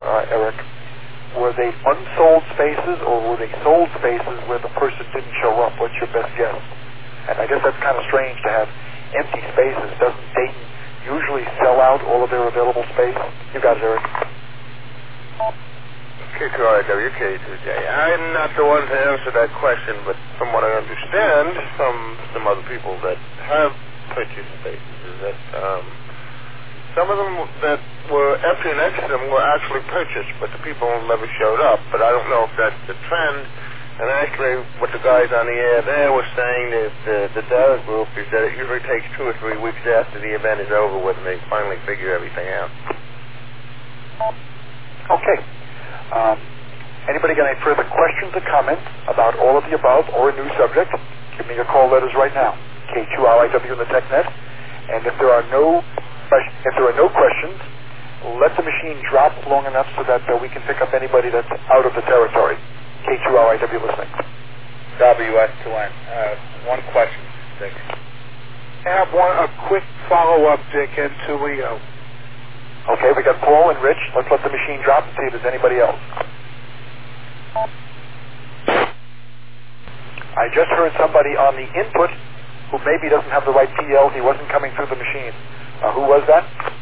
Eric, were they unsold spaces or were they sold spaces where the person didn't show up? What's your best guess? And I guess that's kind of strange to have empty spaces. Doesn't Dayton usually sell out all of their available space? You got it, Eric. K2RIW, K2J. I'm not the one to answer that question, but from what I understand from some other people that have purchased spaces is that some of them that were empty next to them were actually purchased, but the people never showed up. But I don't know if that's the trend. And actually, what the guys on the air there were saying is the data group is that it usually takes 2 or 3 weeks after the event is over with and they finally figure everything out. Okay. Anybody got any further questions or comments about all of the above or a new subject? Give me your call letters right now. K2RIW in the TechNet. And if there are no questions, let the machine drop long enough so that we can pick up anybody that's out of the territory. K2RIW listening. WS2N. One question, Dick. I have a quick follow-up, Dick, into Leo. Okay, we got Paul and Rich. Let's let the machine drop and see if there's anybody else. I just heard somebody on the input who maybe doesn't have the right PL. He wasn't coming through the machine. Who was that?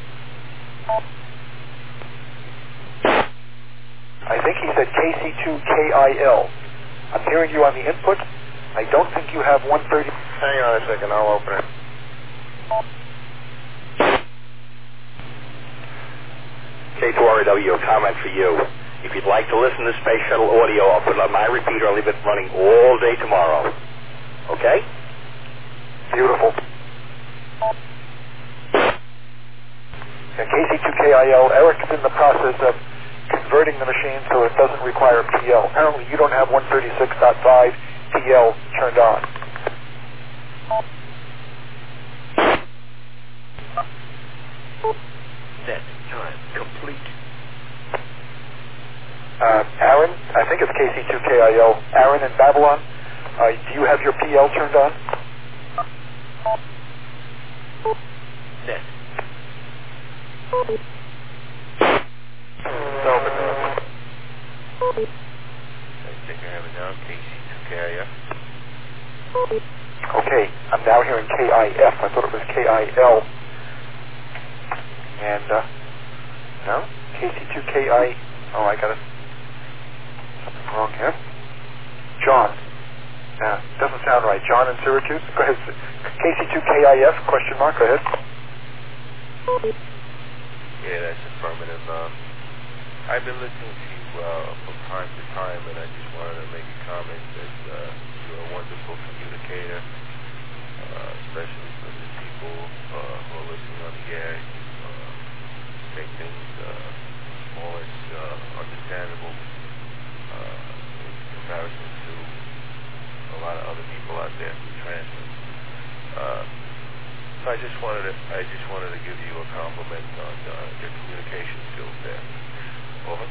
I think he said KC2KIL. I'm hearing you on the input. I don't think you have 130. Hang on a second, I'll open it. K2RW, a comment for you. If you'd like to listen to Space Shuttle audio, I'll put it on my repeater. I'll leave it running all day tomorrow. Okay? Beautiful. Yeah, KC2KIL, Eric's in the process of converting the machine so it doesn't require PL. Apparently you don't have 136.5 PL turned on. Set time complete. Aaron, I think it's KC2KIL. Aaron in Babylon, do you have your PL turned on? Set. Okay, I'm now hearing KIF. I thought it was KIL. And, no? KC2KI. Oh, I got it. Something wrong here. John. Doesn't sound right. John in Syracuse. Go ahead. KC2KIF, question mark. Go ahead. Yeah, that's affirmative. I've been listening to you from time to time, and I just wanted to make a comment that you're a wonderful communicator, especially for the people who are listening on the air. Make things more understandable in comparison to a lot of other people out there who translate. So I just wanted to give you a compliment on your communication skills there. Over.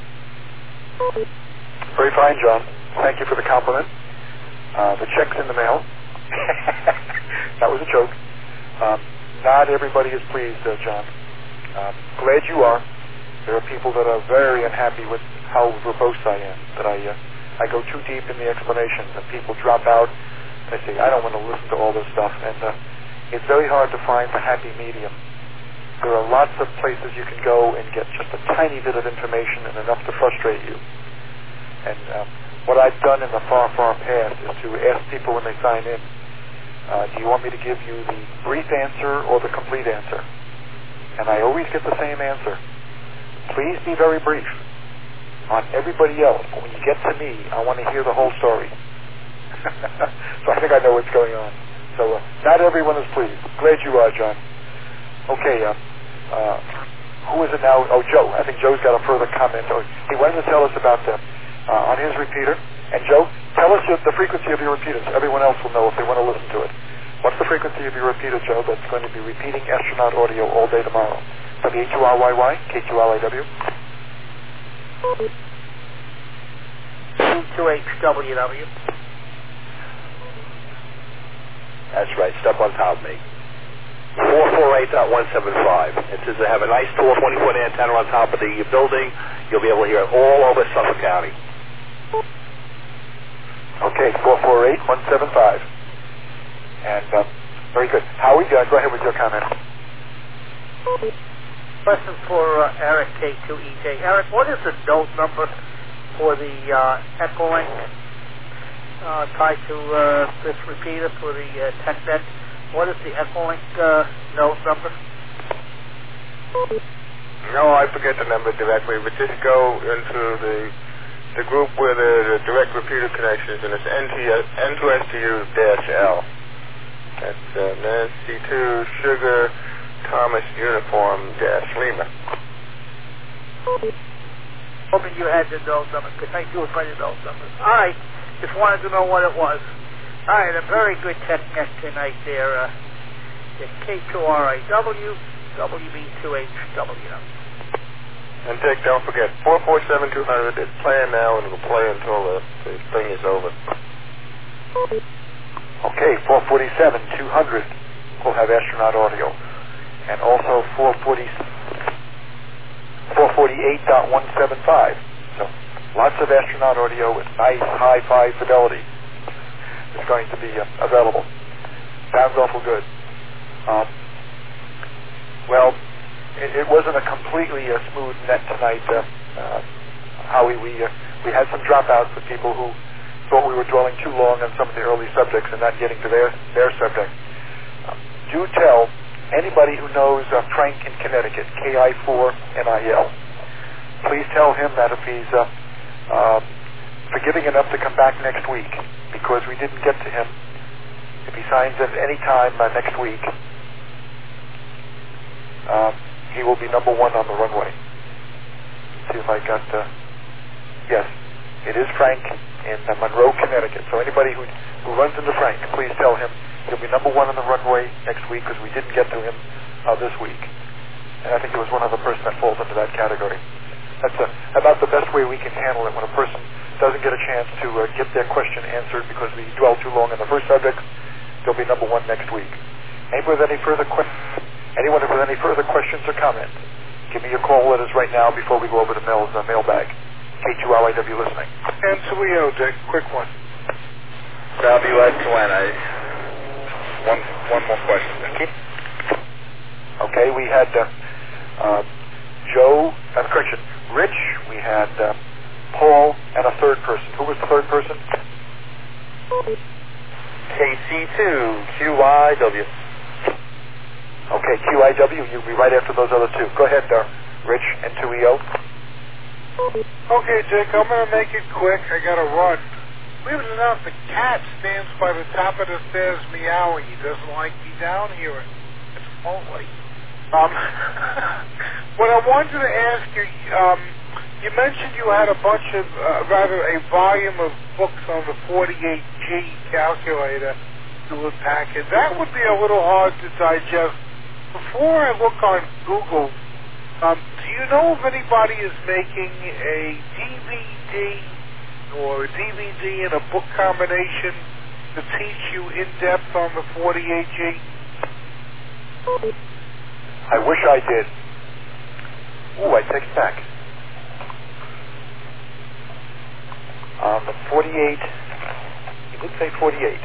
Very fine, John. Thank you for the compliment. The check's in the mail. That was a joke. Not everybody is pleased, John. Glad you are. There are people that are very unhappy with how verbose I am, that I go too deep in the explanations, and people drop out. They say, I don't want to listen to all this stuff, and it's very hard to find the happy medium. There are lots of places you can go and get just a tiny bit of information and enough to frustrate you. And what I've done in the far, far past is to ask people when they sign in, do you want me to give you the brief answer or the complete answer? And I always get the same answer. Please be very brief on everybody else. But when you get to me, I want to hear the whole story. So I think I know what's going on. So not everyone is pleased. Glad you are, John. Okay, who is it now? Oh, Joe. I think Joe's got a further comment. He wanted to tell us about on his repeater. And Joe, tell us the frequency of your repeater so everyone else will know if they want to listen to it. What's the frequency of your repeater, Joe, that's going to be repeating astronaut audio all day tomorrow? W2RYY, K2LAW. 2HWW. That's right. Step on top of me. 448.175. It says they have a nice tall 20-foot antenna on top of the building. You'll be able to hear it all over Suffolk County. Okay, 448-175. And very good. Howie, go ahead with your comment. Question for Eric K2EJ. Eric, what is the node number for the Echolink tied to this repeater for the TechNet? What is the Echolink node number? No, I forget the number directly, but just go into the group where the direct repeater connections, and it's N2STU-L. That's Nancy 2 Sugar Thomas Uniform Lima. Hoping you had the node number, because I do find the node numbers. All right, just wanted to know what it was. All right, a very good TechNet tonight there. The K2RIW, WB2HW. And Dick, don't forget, 447-200 is playing now, and it'll play until the thing is over. Okay, 447-200 will have astronaut audio. And also 448.175. So lots of astronaut audio with nice high-fi fidelity is going to be available. Sounds awful good. Well, it wasn't a completely smooth net tonight, Howie. We had some dropouts with people who thought we were dwelling too long on some of the early subjects and not getting to their subject. Do tell anybody who knows Frank in Connecticut, KI4NIL. Please tell him that if he's forgiving enough to come back next week, because we didn't get to him, if he signs in any time next week, he will be number one on the runway. See if I got, yes, it is Frank in Monroe, Connecticut. So anybody who runs into Frank, please tell him he'll be number one on the runway next week, because we didn't get to him this week. And I think there was one other person that falls into that category. That's about the best way we can handle it when a person doesn't get a chance to get their question answered because we dwell too long on the first subject. They'll be number one next week. Anyone with any further questions or comments? Give me your call letters right now before we go over to Mel's mailbag. K2LIW listening. And Suio, Dick, quick one. WS2N, one more question. Okay, we had Joe, correction, Rich, we had Paul, and a third person. Who was the third person? KC2QIW. Okay, QIW, you'll be right after those other two. Go ahead, Rich and 2EO. Okay, Dick, I'm going to make it quick. I got to run. Believe it or not, the cat stands by the top of the stairs meowing. He doesn't like me down here. It's lonely. What I wanted to ask you, you mentioned you had a bunch of, a volume of books on the 48G calculator you would package. That would be a little hard to digest. Before I look on Google, do you know if anybody is making a DVD or a DVD and a book combination to teach you in depth on the 48G? I wish I did. Ooh, I take it back. The 48, you did say 48.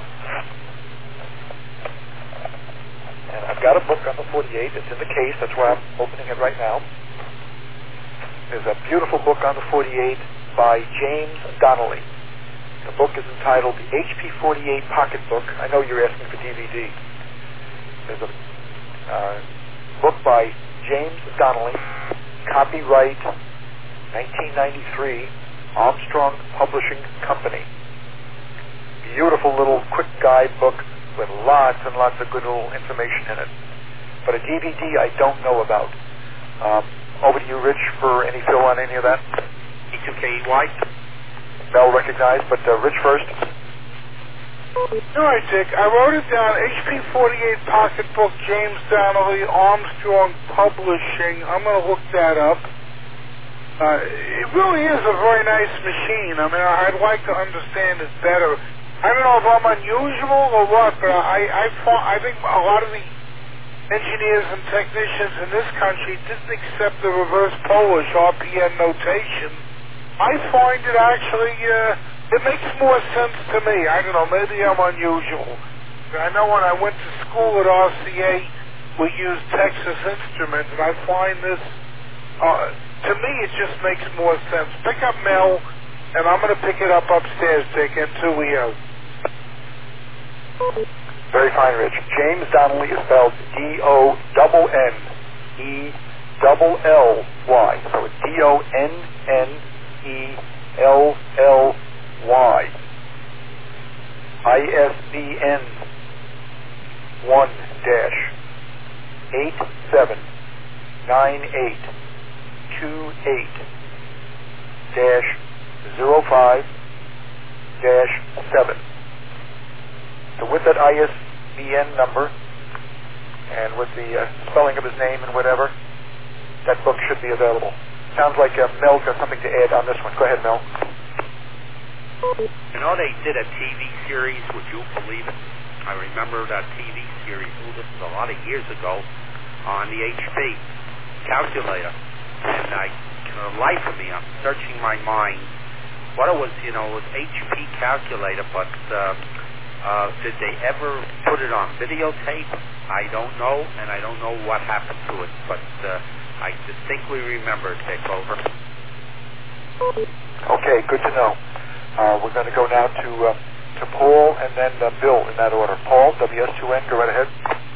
And I've got a book on the 48. It's in the case. That's why I'm opening it right now. There's a beautiful book on the 48 by James Donnelly. The book is entitled The HP 48 Pocketbook. I know you're asking for DVD. There's a book by James Donnelly, copyright 1993, Armstrong Publishing Company. Beautiful little quick guide book with lots and lots of good little information in it. But a DVD I don't know about. Over to you, Rich, for any fill on any of that. E2KEY. Mel recognized, but Rich first. All right, Dick. I wrote it down. HP 48 Pocketbook, James Donnelly, Armstrong Publishing. I'm going to look that up. It really is a very nice machine. I mean, I'd like to understand it better. I don't know if I'm unusual or what, but I think a lot of the engineers and technicians in this country didn't accept the reverse Polish RPN notation, I find it actually, it makes more sense to me. I don't know, maybe I'm unusual. I know when I went to school at RCA, we used Texas Instruments, and I find this, to me, it just makes more sense. Pick up Mel, and I'm going to pick it up upstairs, Dick, N2EO. Very fine, Rich. James Donnelly is spelled D-O-N-N-E-L-L-Y. So it's D-O-N-N-E-L-L-Y. ISBN 1-879828-05-7. So with that ISBN number and with the spelling of his name and whatever, that book should be available. Sounds like Mel's got something to add on this one. Go ahead, Mel. You know, they did a TV series, would you believe it? I remember that TV series, this was a lot of years ago, on the HP calculator. And for the life of me, I'm searching my mind what it was, it was HP calculator, but did they ever put it on videotape? I don't know, and I don't know what happened to it, but I distinctly remember it. Take over. Okay, good to know. We're going to go now to Paul and then Bill in that order. Paul, WS2N, go right ahead.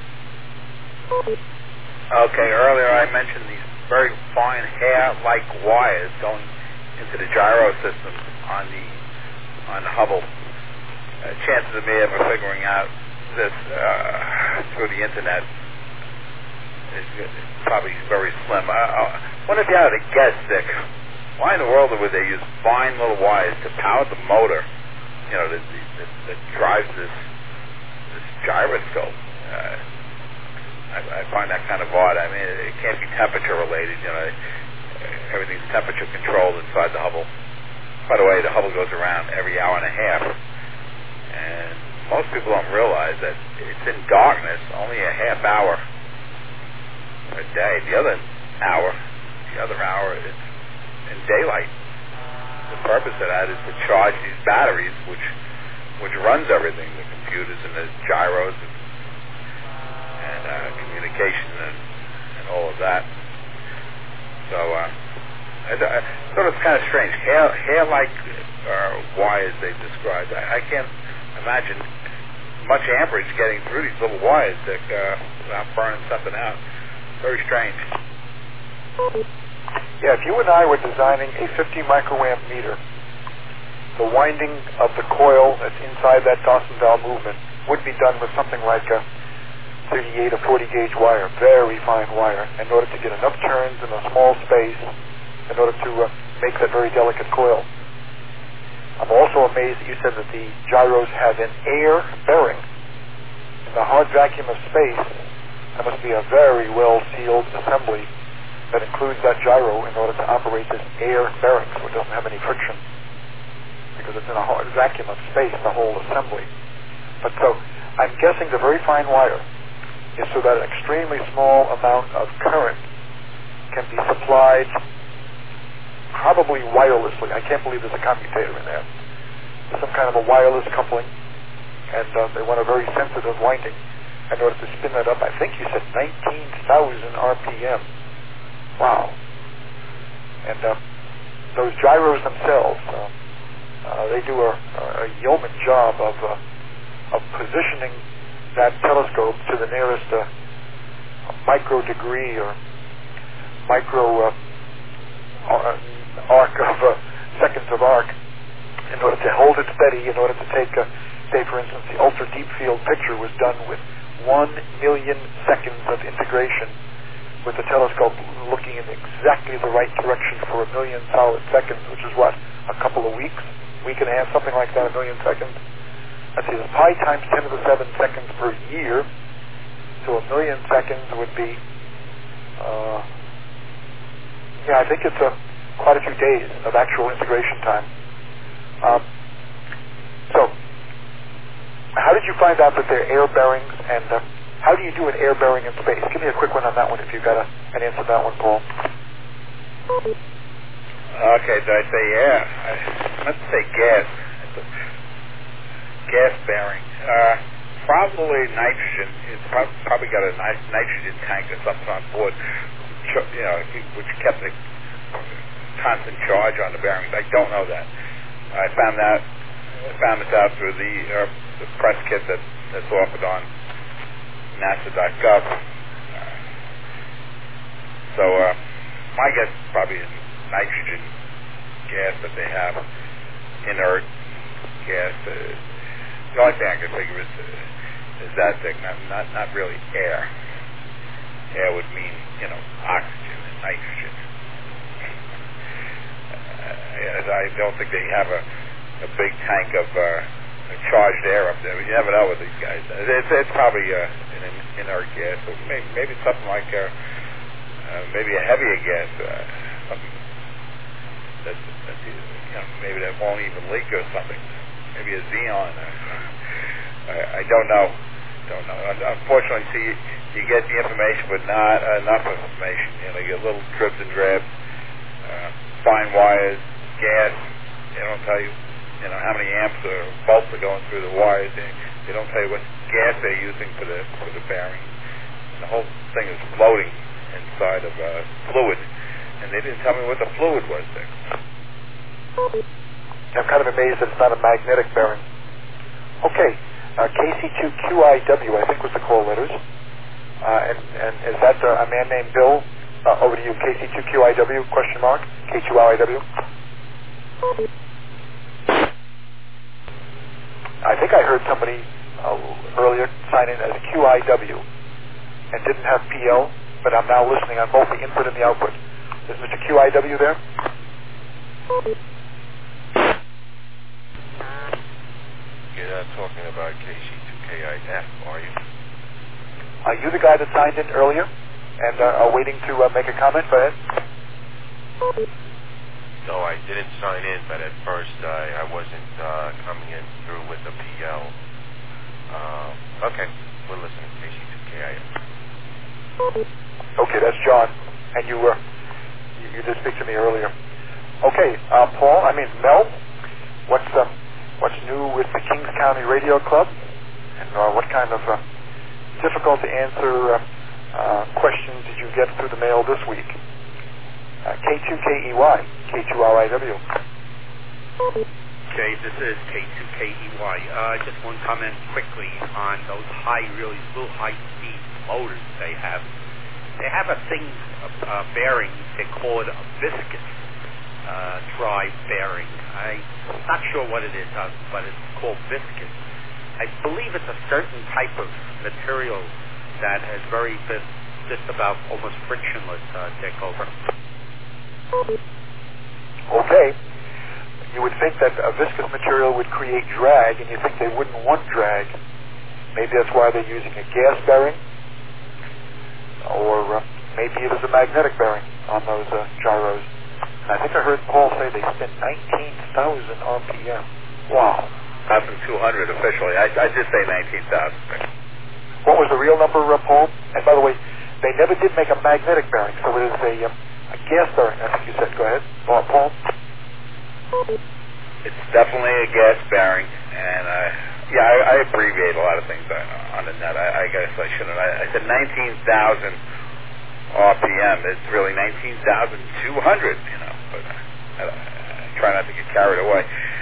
Okay, earlier I mentioned these very fine hair-like wires going into the gyro system on the Hubble. Chances of me ever figuring out this through the internet is probably very slim. I wonder if you had to guess, Dick, why in the world would they use fine little wires to power the motor, that drives this gyroscope? I find that kind of odd. I mean, it can't be temperature related. Everything's temperature controlled inside the Hubble. By the way, the Hubble goes around every hour and a half. And most people don't realize that it's in darkness only a half hour a day. The other hour is in daylight. The purpose of that is to charge these batteries, which runs everything, the computers and the gyros and communication and all of that. So it's kind of strange. Hair-like wires they described. I can't imagine much amperage getting through these little wires without burning something out. Very strange. Yeah, if you and I were designing a 50 microamp meter, the winding of the coil that's inside that Dawson valve movement would be done with something like a 38 or 40 gauge wire, very fine wire, in order to get enough turns in a small space in order to make that very delicate coil. I'm also amazed that you said that the gyros have an air bearing. In the hard vacuum of space, that must be a very well-sealed assembly that includes that gyro in order to operate this air bearing, so it doesn't have any friction, because it's in a hard vacuum of space, the whole assembly. But so, I'm guessing the very fine wire is so that an extremely small amount of current can be supplied probably wirelessly. I can't believe there's a commutator in there. There's some kind of a wireless coupling, and they want a very sensitive winding in order to spin that up. I think you said 19,000 RPM. Wow. And those gyros themselves, they do a yeoman job of positioning that telescope to the nearest micro degree or micro arc of seconds of arc in order to hold it steady, in order to take, say for instance, the ultra deep field picture was done with 1 million seconds of integration, with the telescope looking in exactly the right direction for 1 million solid seconds, which is what, a couple of weeks, week and a half, something like that, 1 million seconds. Let's see, the pi times 10 to the 7 seconds per year, so 1 million seconds would be, I think it's quite a few days of actual integration time. So, how did you find out that they're air bearings, and How do you do an air bearing in space? Give me a quick one on that one if you've got an answer to that one, Paul. Okay, did I say air? I meant to say gas. Gas bearing. Probably nitrogen. It's probably got a nitrogen tank or something on board, which kept a constant charge on the bearings. I don't know that. I found this out through the press kit that's offered on NASA.gov. So my guess is probably a nitrogen gas that they have, inert gas. The only thing I can figure is that thing, not really air. Air would mean, oxygen and nitrogen. I don't think they have a big tank of charged air up there. You never know with these guys. It's probably an inert gas, but maybe something like maybe a heavier gas, something that maybe that won't even leak or something. Maybe a xenon. I don't know. Unfortunately, see, you get the information, but not enough information. You get little drips and drabs, fine wires, gas. They don't tell you, how many amps or volts are going through the wires. They don't tell you what gas they're using for the bearing. And the whole thing is floating inside of fluid, and they didn't tell me what the fluid was there. I'm kind of amazed that it's not a magnetic bearing. Okay, KC2QIW, I think was the call letters. And is that a man named Bill? Over to you, KC2QIW, question mark, K2LIW. I think I heard somebody earlier sign in as QIW and didn't have PL, but I'm now listening on both the input and the output. Is Mr. QIW there? You're not talking about KC2KIF, are you? Are you the guy that signed in earlier and are waiting to make a comment? Go ahead. No, I didn't sign in, but at first I wasn't coming in through with the PL. Okay, we're listening to KC2KIF. Okay, that's John, and you did speak to me earlier. Okay, Mel, what's new with the Kings County Radio Club, and what kind of difficult to answer questions did you get through the mail this week? K2KEY, K2LIW. Okay, this is K2KEY. Just one comment quickly on those real high-speed motors they have. They have a thing, bearing, they call it a viscous drive bearing. I'm not sure what it is, but it's called viscous. I believe it's a certain type of material that has just about almost frictionless takeover. Okay. You would think that a viscous material would create drag, and you think they wouldn't want drag. Maybe that's why they're using a gas bearing, or maybe it is a magnetic bearing on those gyros. And I think I heard Paul say they spin 19,000 RPM. Wow. 1,200 officially. I did say 19,000. What was the real number, Paul? And by the way, they never did make a magnetic bearing, so it is a gas bearing, I think you said. Go ahead. Paul? It's definitely a gas bearing, and I abbreviate a lot of things on the net. I guess I shouldn't. I said 19,000 RPM. It's really 19,200, but I try not to get carried away.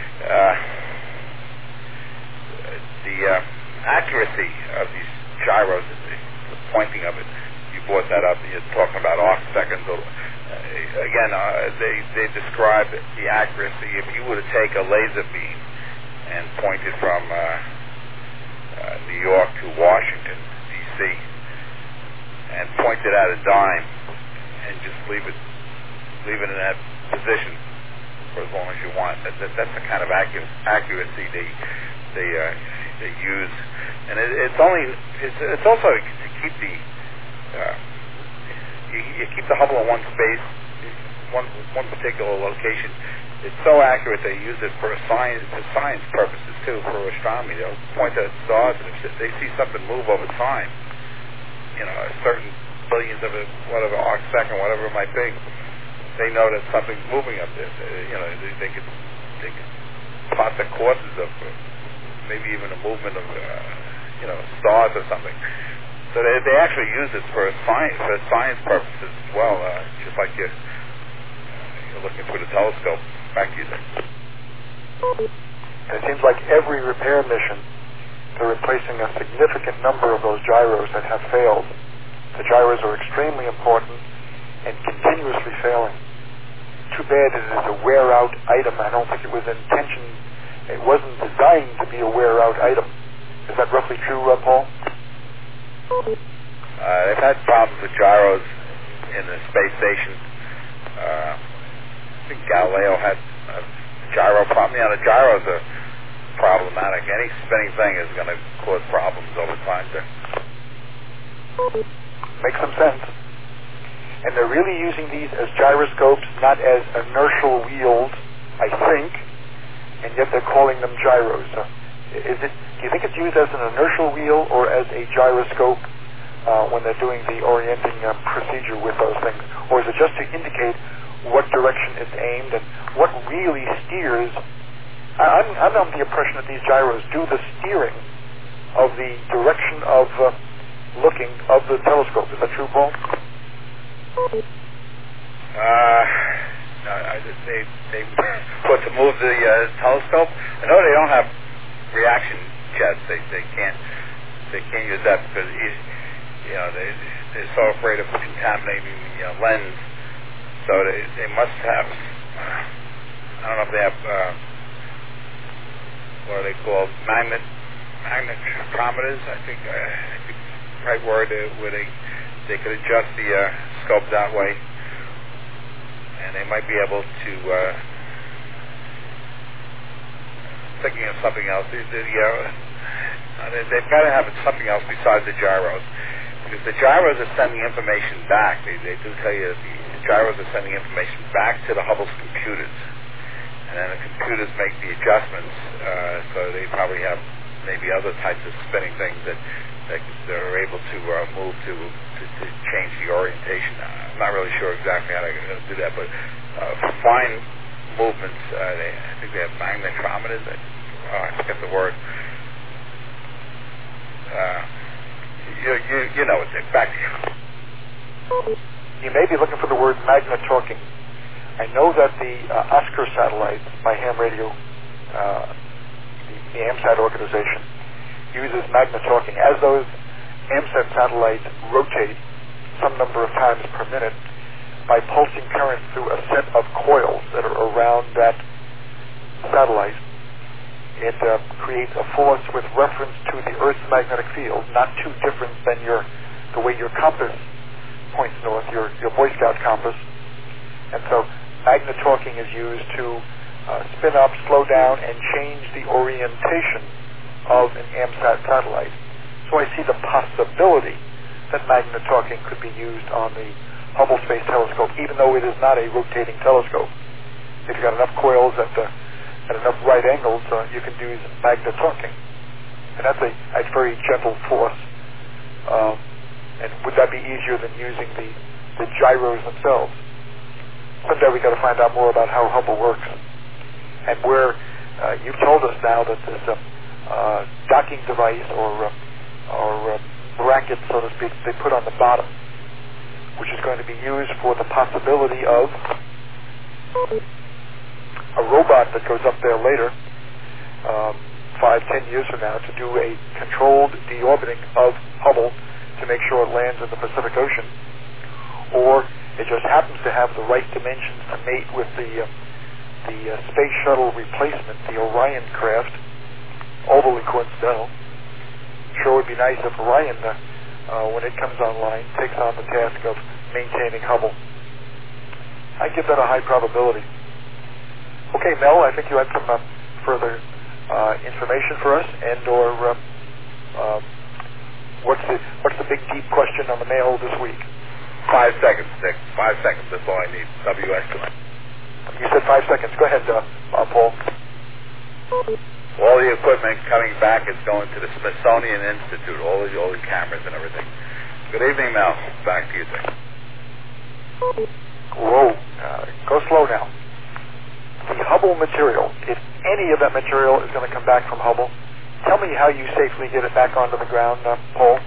The accuracy of these gyros, the pointing of it, you brought that up, you're talking about arc seconds. Again, they describe the accuracy. If you were to take a laser beam and point it from New York to Washington, D.C., and point it at a dime and just leave it in that position for as long as you want, that's the kind of accuracy they use. And it's also to keep you keep the Hubble in one space, one particular location. It's so accurate they use it for science purposes too, for astronomy. They'll point at stars, and if they see something move over time, certain billions of it, whatever arc second, whatever it might be, they know that something's moving up there. They could plot the courses of maybe even a movement of stars or something. So they actually use it for science purposes as well, just like you're looking through the telescope. Back to you, Dick. It seems like every repair mission, they're replacing a significant number of those gyros that have failed. The gyros are extremely important and continuously failing. Too bad it is a wear-out item. I don't think it was it wasn't designed to be a wear-out item. Is that roughly true, Paul? They've had problems with gyros in the space station. I think Galileo had a gyro problem. The gyros are problematic. Any spinning thing is going to cause problems over time. Makes some sense. And they're really using these as gyroscopes, not as inertial wheels, I think, and yet they're calling them gyros. Do you think it's used as an inertial wheel or as a gyroscope when they're doing the orienting procedure with those things? Or is it just to indicate what direction it's aimed and what really steers? I'm under the impression that these gyros do the steering of the direction of looking of the telescope. Is that true, Paul? They put to move the telescope. I know they don't have reaction jets. They can't use that because they're so afraid of contaminating the lens. So they must have. I don't know if they have what are they called, magnetometers. I think the right word where they could adjust the scope that way, and they might be able to. Thinking of something else. They've got to have something else besides the gyros, because the gyros are sending information back. They do tell you that the gyros are sending information back to the Hubble's computers, and then the computers make the adjustments. So they probably have maybe other types of spinning things that they're able to move to change the orientation. I'm not really sure exactly how to do that, but for fine movements, I think they have magnetometers. I forget the word. You know it, Dick. Back to you. You may be looking for the word magnetorquing. I know that the Oscar satellites by ham radio, the AMSAT organization, uses magnetorquing. As those AMSAT satellites rotate some number of times per minute by pulsing current through a set of coils that are around that satellite, it creates a force with reference to the Earth's magnetic field, not too different than the way your compass points north, your Boy Scout compass. And so magnetorquing is used to spin up, slow down, and change the orientation of an AMSAT satellite. So I see the possibility that magnetorquing could be used on the Hubble Space Telescope, even though it is not a rotating telescope. If you've got enough coils at enough right angles, you can use magnetorquing. And that's a very gentle force. And would that be easier than using the gyros themselves? Someday we've got to find out more about how Hubble works. And where you've told us now that this docking device or bracket, so to speak, they put on the bottom, which is going to be used for the possibility of a robot that goes up there later, 5-10 years from now, to do a controlled deorbiting of Hubble to make sure it lands in the Pacific Ocean, or it just happens to have the right dimensions to mate with the space shuttle replacement, the Orion craft, overly coincidental. Sure would be nice if Orion, when it comes online, takes on the task of maintaining Hubble. I give that a high probability. Okay, Mel, I think you had some further information for us, and/or what's the big deep question on the mail this week? 5 seconds, Dick. 5 seconds. That's all I need. WS tonight. You said 5 seconds. Go ahead, Paul. All the equipment coming back is going to the Smithsonian Institute. All the cameras and everything. Good evening, Mel. Back to you, Dick. Whoa. Go slow now. The Hubble material, if any of that material is going to come back from Hubble, tell me how you safely get it back onto the ground, Paul.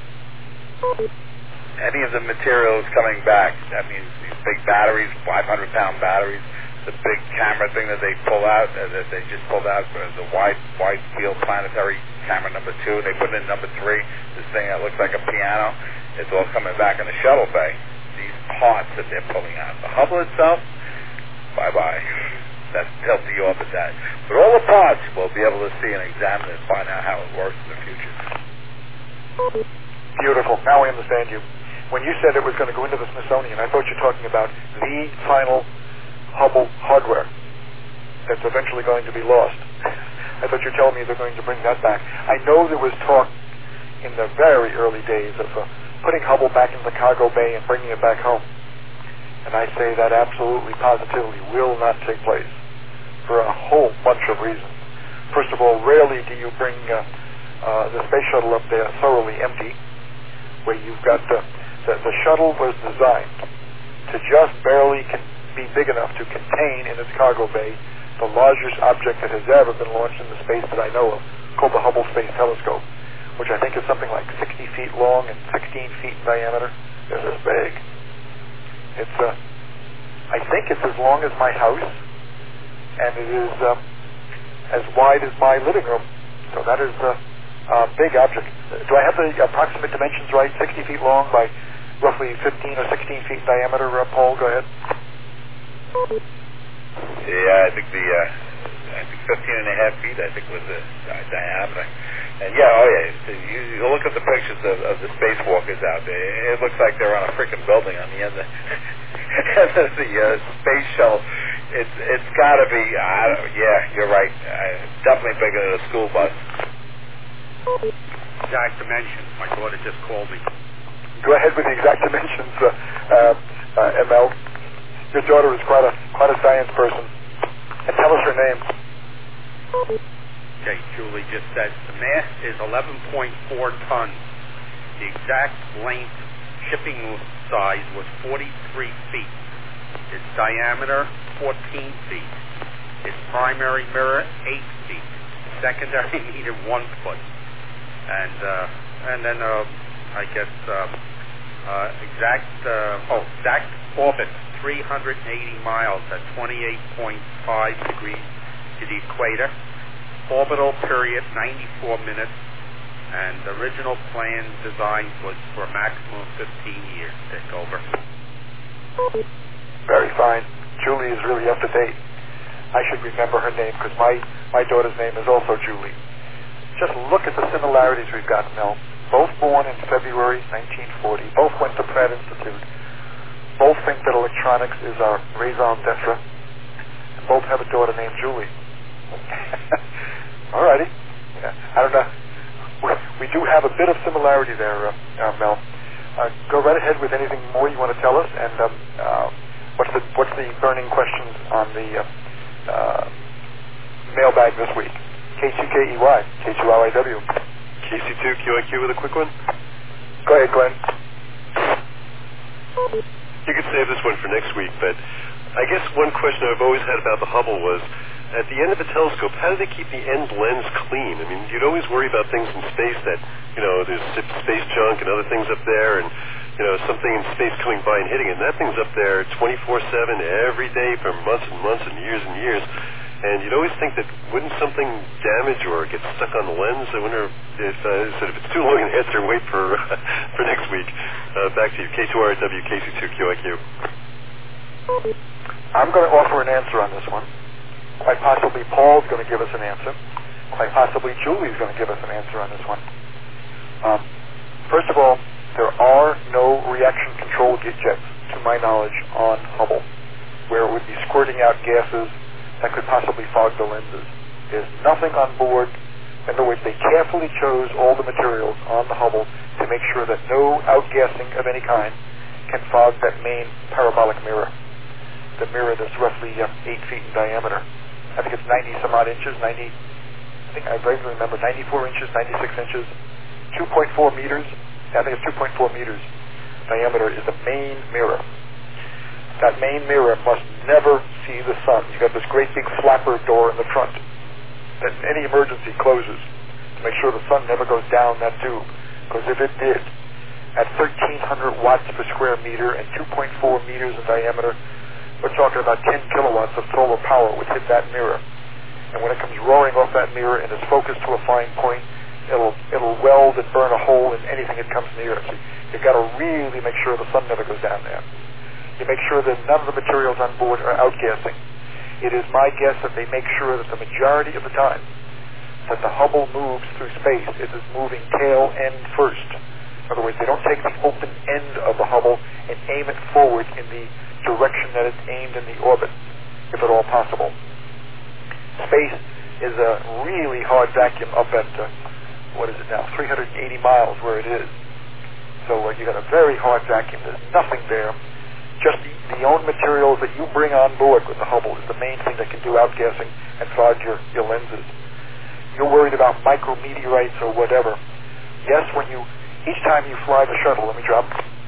Any of the materials coming back, that means these big batteries, 500-pound batteries, the big camera thing that they pull out, that they just pulled out, the wide field planetary camera number 2, they put in number 3, this thing that looks like a piano, it's all coming back in the shuttle bay. These parts that they're pulling out. The Hubble itself, bye-bye. They'll do you up at that. But all the parts we'll be able to see and examine and find out how it works in the future. Beautiful. Now I understand you. When you said it was going to go into the Smithsonian, I thought you were talking about the final Hubble hardware that's eventually going to be lost. I thought you were telling me they're going to bring that back. I know there was talk in the very early days of putting Hubble back in the cargo bay and bringing it back home. And I say that absolutely, positively will not take place for a whole bunch of reasons. First of all, rarely do you bring the space shuttle up there thoroughly empty, where you've got the shuttle was designed to just barely be big enough to contain in its cargo bay the largest object that has ever been launched into space that I know of, called the Hubble Space Telescope, which I think is something like 60 feet long and 16 feet in diameter. It's this big. It's I think it's as long as my house, and it is as wide as my living room. So that is a big object. Do I have the approximate dimensions right? 60 feet long by roughly 15 or 16 feet in diameter. Paul, go ahead. Yeah, I think 15 and a half feet, I think, was the diameter. And you look at the pictures of the spacewalkers out there. It looks like they're on a freaking building on the end of the space shuttle. It's got to be. You're right. Definitely bigger than a school bus. Exact dimensions. My daughter just called me. Go ahead with the exact dimensions, ML. Your daughter is quite a science person. And tell us her name. Okay, Julie just said the mass is 11.4 tons. The exact length, shipping size was 43 feet. Its diameter, 14 feet. Its primary mirror, 8 feet. Secondary needed 1 foot. And then I guess exact orbit, 380 miles at 28.5 degrees to the equator. Orbital period, 94 minutes. And the original plan design was for a maximum of 15 years. Take over. Very fine. Julie is really up to date. I should remember her name because my daughter's name is also Julie. Just look at the similarities we've got, Mel. Both born in February 1940. Both went to Pratt Institute. Both think that electronics is our raison d'etre. And both have a daughter named Julie. Alrighty. Yeah, I don't know. We do have a bit of similarity there, Mel. Go right ahead with anything more you want to tell us. And what's the burning questions on the mailbag this week? K2KEY, K2RIW. KC2QIQ with a quick one? Go ahead, Glenn. You could save this one for next week, but I guess one question I've always had about the Hubble was, at the end of the telescope, how do they keep the end lens clean? I mean, you'd always worry about things in space that, there's space junk and other things up there, and, something in space coming by and hitting it. And that thing's up there 24/7 every day for months and months and years. And you'd always think that wouldn't something damage or get stuck on the lens? I wonder if it's too long an answer, wait for next week. Back to you, K2RW, KC2QIQ. I'm going to offer an answer on this one. Quite possibly Paul's going to give us an answer. Quite possibly Julie's going to give us an answer on this one. First of all, there are no reaction control jets, to my knowledge, on Hubble, where it would be squirting out gases that could possibly fog the lenses. There's nothing on board. In other words, they carefully chose all the materials on the Hubble to make sure that no outgassing of any kind can fog that main parabolic mirror. The mirror that's roughly 8 feet in diameter. I think it's 90 some odd inches, I think I vaguely remember 94 inches, 96 inches, 2.4 meters. I think it's 2.4 meters diameter, is the main mirror. That main mirror must never see the sun. You've got this great big flapper door in the front that in any emergency closes to make sure the sun never goes down that tube. Because if it did, at 1,300 watts per square meter and 2.4 meters in diameter, we're talking about 10 kilowatts of solar power would hit that mirror. And when it comes roaring off that mirror and is focused to a fine point, it'll weld and burn a hole in anything it comes near. So you've got to really make sure the sun never goes down there. You make sure that none of the materials on board are outgassing. It is my guess that they make sure that the majority of the time that the Hubble moves through space, it is moving tail end first. In other words, they don't take the open end of the Hubble and aim it forward in the direction that it's aimed in the orbit, if at all possible. Space is a really hard vacuum up at, 380 miles where it is. So you got a very hard vacuum. There's nothing there. Just the own materials that you bring on board with the Hubble is the main thing that can do outgassing and fog your lenses. You're worried about micrometeorites or whatever. Yes, each time you fly the shuttle, let me drop.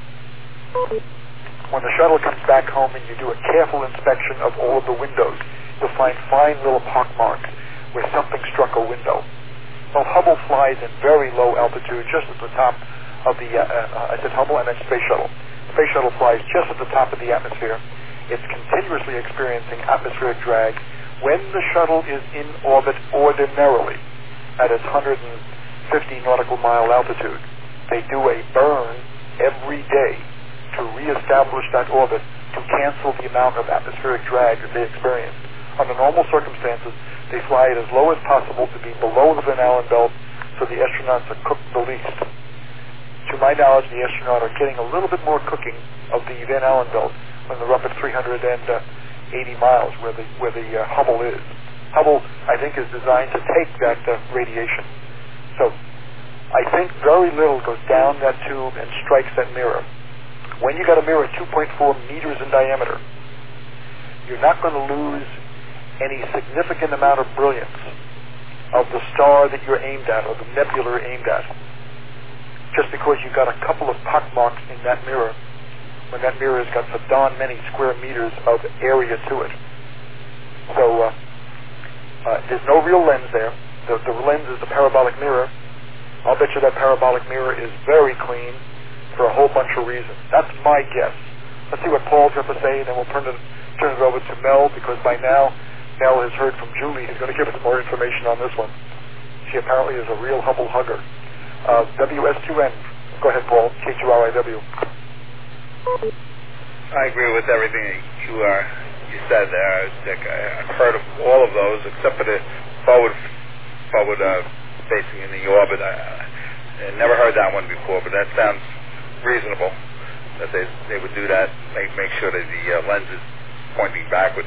When the shuttle comes back home and you do a careful inspection of all of the windows, you'll find fine little pock marks where something struck a window. Well, Hubble flies in very low altitude, just at the top of the, I said Hubble and then Space Shuttle. Space Shuttle flies just at the top of the atmosphere. It's continuously experiencing atmospheric drag. When the shuttle is in orbit ordinarily at its 150 nautical mile altitude, they do a burn every day to reestablish that orbit to cancel the amount of atmospheric drag that they experience. Under normal circumstances, they fly it as low as possible to be below the Van Allen belt so the astronauts are cooked the least. To my knowledge, the astronauts are getting a little bit more cooking of the Van Allen belt when they're up at 380 miles where the Hubble is. Hubble, I think, is designed to take that radiation. So I think very little goes down that tube and strikes that mirror. When you got a mirror 2.4 meters in diameter, you're not going to lose any significant amount of brilliance of the star that you're aimed at or the nebula you're aimed at, just because you've got a couple of pock marks in that mirror when that mirror has got so darn many square meters of area to it. So there's no real lens there. The lens is the parabolic mirror. I'll bet you that parabolic mirror is very clean for a whole bunch of reasons. That's my guess. Let's see what Paul's got to say, and then we'll turn it over to Mel, because by now Mel has heard from Julie, who's going to give us more information on this one. She apparently is a real Hubble hugger. WS2N. Go ahead, Paul. K2RIW. I agree with everything you said there, Dick. I've heard of all of those except for the forward facing in the orbit. I never heard that one before, but that sounds reasonable that they would do that. Make sure that the lens is pointing backward.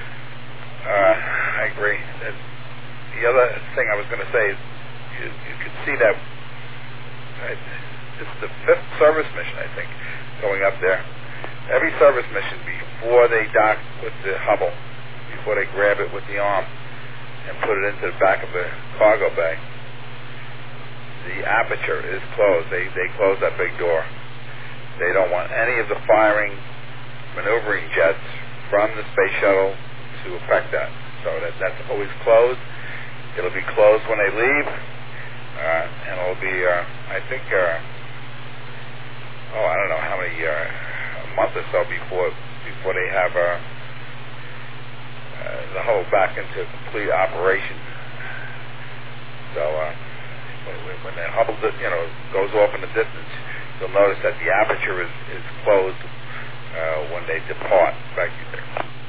I agree. The other thing I was going to say is you could see that this is the 5th service mission, I think, going up there. Every service mission, before they dock with the Hubble, before they grab it with the arm and put it into the back of the cargo bay, the aperture is closed. They close that big door. They don't want any of the firing maneuvering jets from the space shuttle to affect that. So that's always closed. It'll be closed when they leave, and it'll be, I think, I don't know how many, a month or so before they have the Hubble back into complete operation. So when the Hubble, goes off in the distance, you'll notice that the aperture is closed when they depart. Back there.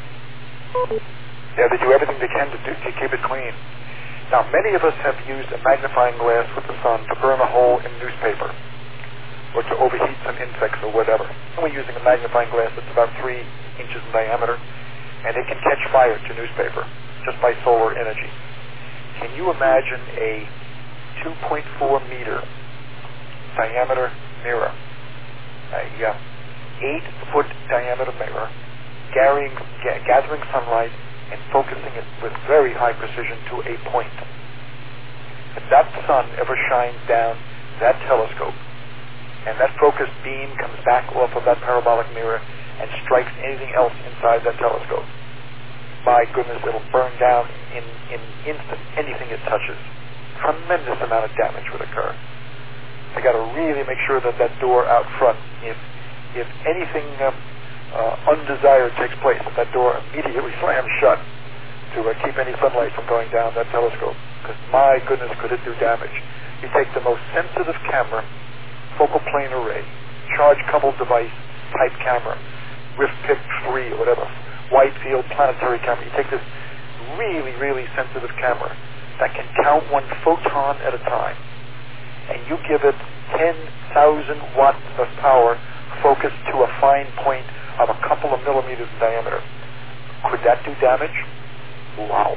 Yeah, they do everything they can to keep it clean. Now, many of us have used a magnifying glass with the sun to burn a hole in newspaper or to overheat some insects or whatever. And we're using a magnifying glass that's about 3 inches in diameter, and it can catch fire to newspaper just by solar energy. Can you imagine a 2.4 meter diameter mirror, a 8-foot diameter mirror, gathering sunlight and focusing it with very high precision to a point? If that sun ever shines down that telescope and that focused beam comes back off of that parabolic mirror and strikes anything else inside that telescope. My goodness, it'll burn down in instant anything it touches. Tremendous amount of damage would occur. I got to really make sure that that door out front, if anything undesired takes place, that door immediately slams shut to keep any sunlight from going down that telescope. Because my goodness, could it do damage. You take the most sensitive camera, focal plane array, charge coupled device type camera, RIFT-PIC 3 or whatever, wide field planetary camera. You take this really, really sensitive camera that can count one photon at a time, and you give it 10,000 watts of power focused to a fine point of a couple of millimeters in diameter. Could that do damage? Wow.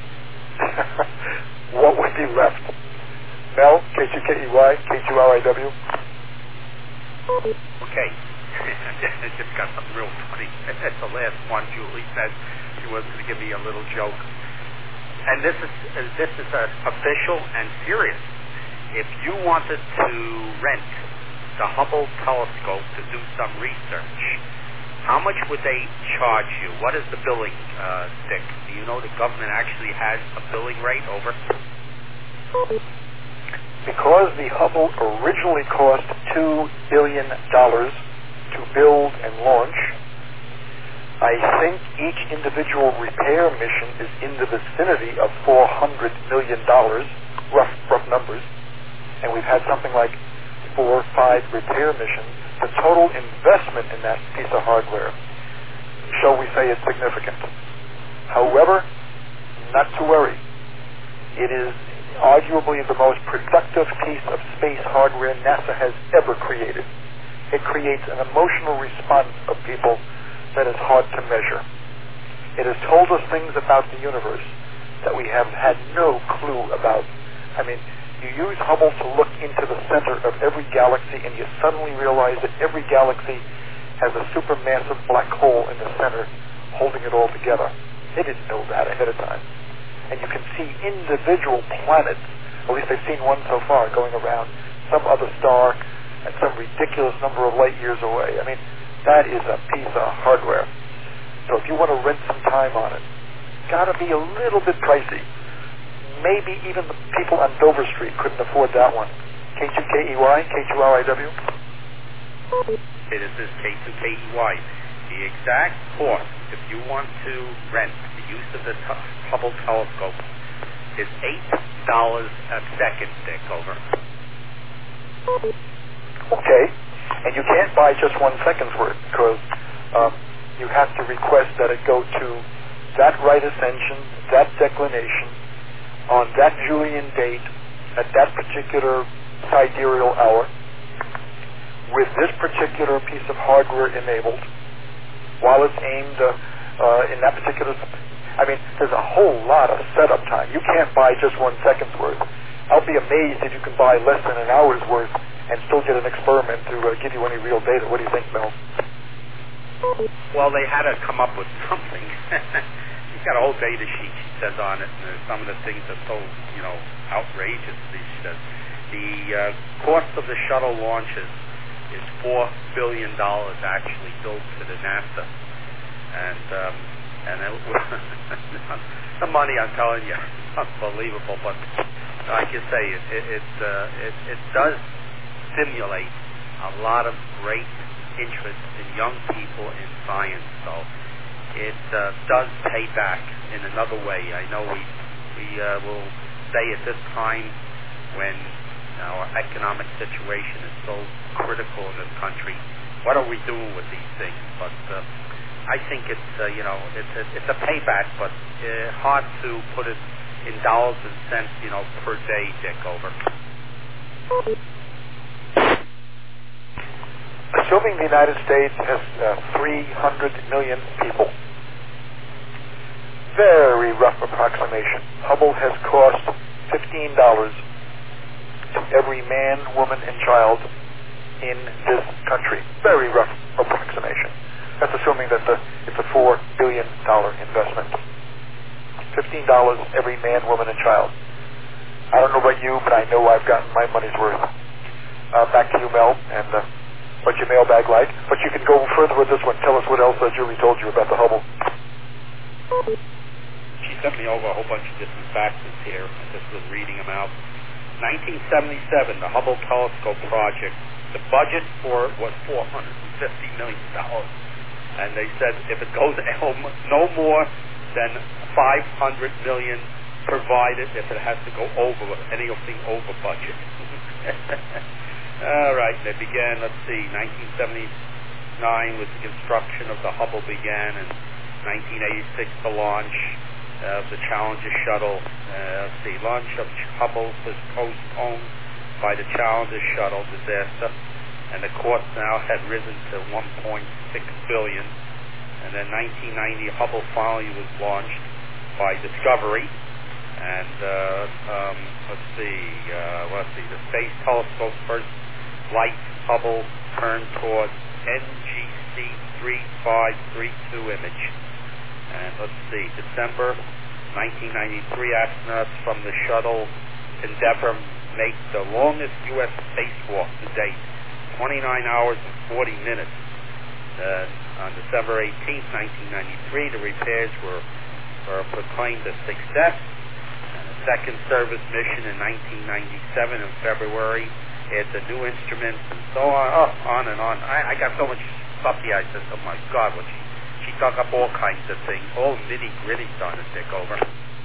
What would be left? Mel, K2KEY, K2RIW. Okay. I just got something real funny. At the last one, Julie said she was going to give me a little joke. And this is official and serious. If you wanted to rent the Hubble telescope to do some research, how much would they charge you? What is the billing, Dick? Do you know the government actually has a billing rate over? Because the Hubble originally cost $2 billion to build and launch, I think each individual repair mission is in the vicinity of $400 million, rough numbers, and we've had something like 4 or 5 repair missions. The total investment in that piece of hardware, shall we say, is significant. However, not to worry. It is arguably the most productive piece of space hardware NASA has ever created. It creates an emotional response of people that is hard to measure. It has told us things about the universe that we have had no clue about. I mean, you use Hubble to look into the center of every galaxy, and you suddenly realize that every galaxy has a supermassive black hole in the center holding it all together. They didn't know that ahead of time. And you can see individual planets, at least they've seen one so far, going around some other star at some ridiculous number of light years away. I mean, that is a piece of hardware. So if you want to rent some time on it, it's got to be a little bit pricey. Maybe even the people on Dover Street couldn't afford that one. K2KEY, K2RIW. This is K2KEY. The exact cost, if you want to rent the use of the Hubble telescope, is $8 a second, Dick, over. Okay. And you can't buy just 1 second's worth, because you have to request that it go to that right ascension, that declination, on that Julian date, at that particular sidereal hour, with this particular piece of hardware enabled, while it's aimed in that particular... I mean, there's a whole lot of setup time. You can't buy just 1 second's worth. I'll be amazed if you can buy less than an hour's worth and still get an experiment to give you any real data. What do you think, Mel? Well, they had to come up with something. He's got a whole data sheet, she says, on it, and some of the things are so, outrageous. She says the cost of the shuttle launches is $4 billion actually billed to the NASA, and it, the money, I'm telling you, unbelievable. But like you say, it does stimulate a lot of great interest in young people in science. So it does pay back in another way. I know we will say at this time when our economic situation is so critical in this country, what are we doing with these things? But I think it's it's a payback, but hard to put it in dollars and cents, per day, Dick, over. Assuming the United States has 300 million people, very rough approximation, Hubble has cost $15 to every man, woman, and child in this country. Very rough approximation. That's assuming that it's a $4 billion investment. $15 every man, woman, and child. I don't know about you, but I know I've gotten my money's worth. back to you, Mel, and what's your mailbag like? But you can go further with this one. Tell us what else Julie told you about the Hubble. She sent me over a whole bunch of different faxes here. I just was reading them out. 1977, the Hubble Telescope project. The budget for it was $450 million. And they said if it goes no more than $500 million, provided if it has to go over anything over budget. All right, they began, let's see, 1979 was the construction of the Hubble began, and 1986 the launch of the Challenger shuttle. Let's see, launch of Hubble was postponed by the Challenger shuttle disaster, and the cost now had risen to $1.6 billion. And then 1990, Hubble finally was launched by Discovery. And let's see, the Space Telescope's first light Hubble turned towards NGC 3532 image. And let's see, December 1993, astronauts from the shuttle Endeavour make the longest U.S. spacewalk to date, 29 hours and 40 minutes. On December 18th, 1993, the repairs were proclaimed a success. And a second service mission in 1997 in February had the new instruments and so on and on. I got so much stuff here. I said, oh my God, what she dug up all kinds of things, all nitty-gritty starting to take over.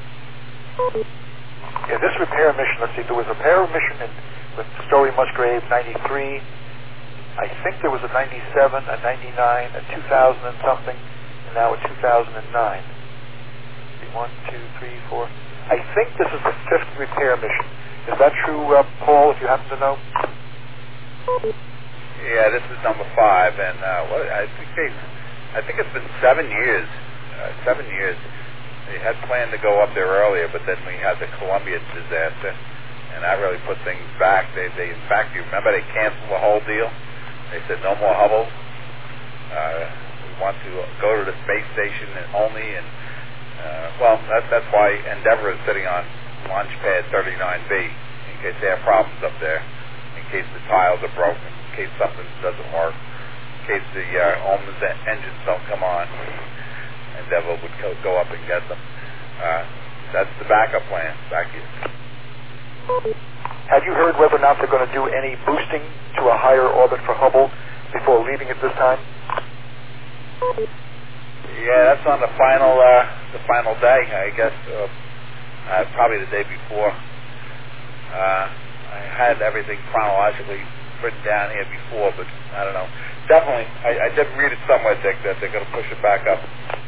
Yeah, this repair mission, let's see, there was a repair mission with Story Musgrave, 93. I think there was a 97, a 99, a 2000 and something, and now a 2009. 1, 2, 3, 4. I think this is the 5th repair mission. Is that true, Paul, if you happen to know? Yeah, this is number 5, and I think it's been 7 years. 7 years. They had planned to go up there earlier, but then we had the Columbia disaster, and that really put things back. They in fact, you remember they canceled the whole deal. They said no more Hubble. We want to go to the space station only, and that's why Endeavour is sitting on launch pad 39B in case they have problems up there, in case the tiles are broken, in case something doesn't work, in case the Ohm's engines don't come on. Endeavour would go up and get them. That's the backup plan. Back here. Have you heard whether or not they're going to do any boosting to a higher orbit for Hubble before leaving it this time? Yeah, that's on the final day, I guess. Probably the day before. I had everything chronologically written down here before, but I don't know. Definitely, I did read it somewhere, Dick, that they're going to push it back up.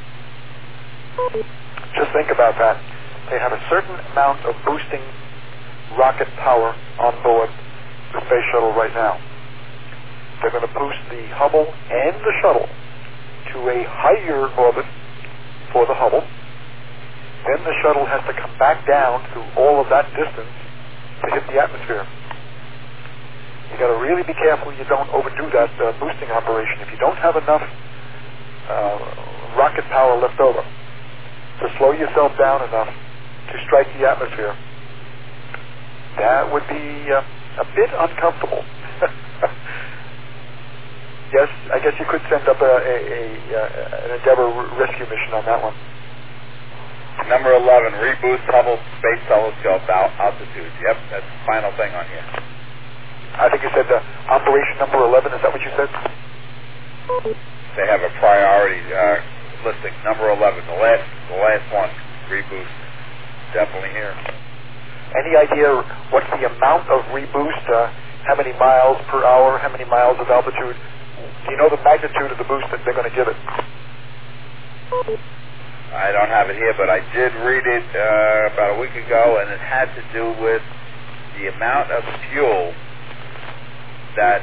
Just think about that. They have a certain amount of boosting rocket power on board the space shuttle right now. They're going to boost the Hubble and the shuttle to a higher orbit for the Hubble. Then the shuttle has to come back down through all of that distance to hit the atmosphere. You got to really be careful you don't overdo that boosting operation. If you don't have enough rocket power left over to slow yourself down enough to strike the atmosphere, that would be a bit uncomfortable. Yes, I guess you could send up an Endeavour rescue mission on that one. Number 11, reboost Hubble Space Telescope altitude. Yep, that's the final thing on here. I think you said operation number 11. Is that what you said? They have a priority listing. Number 11, the last one, reboost. Definitely here. Any idea what's the amount of reboost? How many miles per hour? How many miles of altitude? Do you know the magnitude of the boost that they're going to give it? I don't have it here, but I did read it about a week ago, and it had to do with the amount of fuel that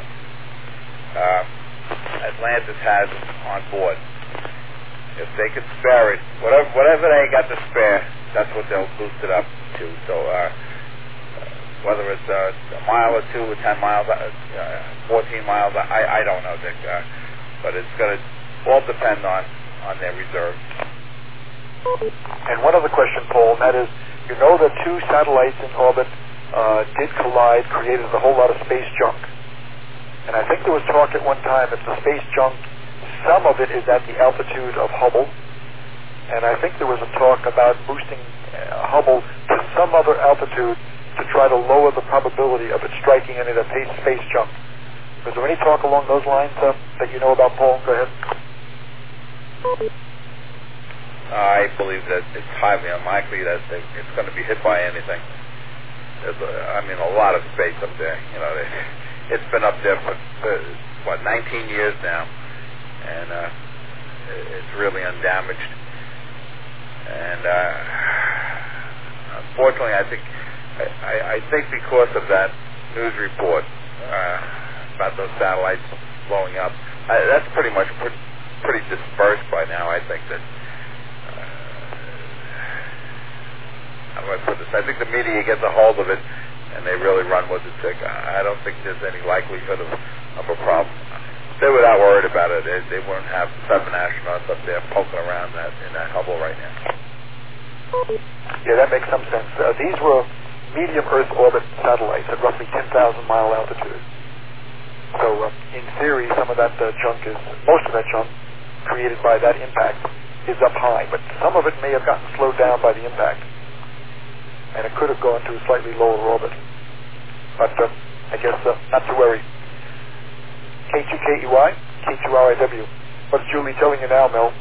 Atlantis has on board. If they could spare it, whatever they got to spare, that's what they'll boost it up to. So whether it's a mile or 2 or 10 miles, 14 miles, I don't know, Dick. But it's going to all depend on their reserve. And one other question, Paul, and that is, you know that 2 satellites in orbit did collide, created a whole lot of space junk. And I think there was talk at one time that the space junk, some of it is at the altitude of Hubble, and I think there was a talk about boosting Hubble to some other altitude to try to lower the probability of it striking any of the space junk. Was there any talk along those lines that you know about, Paul? Go ahead. I believe that it's highly unlikely that it's going to be hit by anything. There's a lot of space up there. It's been up there for 19 years now, and it's really undamaged. And unfortunately, I think because of that news report about those satellites blowing up, that's pretty much pretty dispersed by now. I think that how do I put this? I think the media gets a hold of it and they really run with it. I don't think there's any likelihood of a problem. If they were that worried about it, they wouldn't have 7 astronauts up there poking around in that Hubble right now. Yeah, that makes some sense. These were medium Earth orbit satellites at roughly 10,000 mile altitude. So in theory, some of that most of that junk created by that impact is up high, but some of it may have gotten slowed down by the impact, and it could have gone to a slightly lower orbit. But I guess not to worry. K2KEY, K2RIW. What's Julie telling you now, Mel?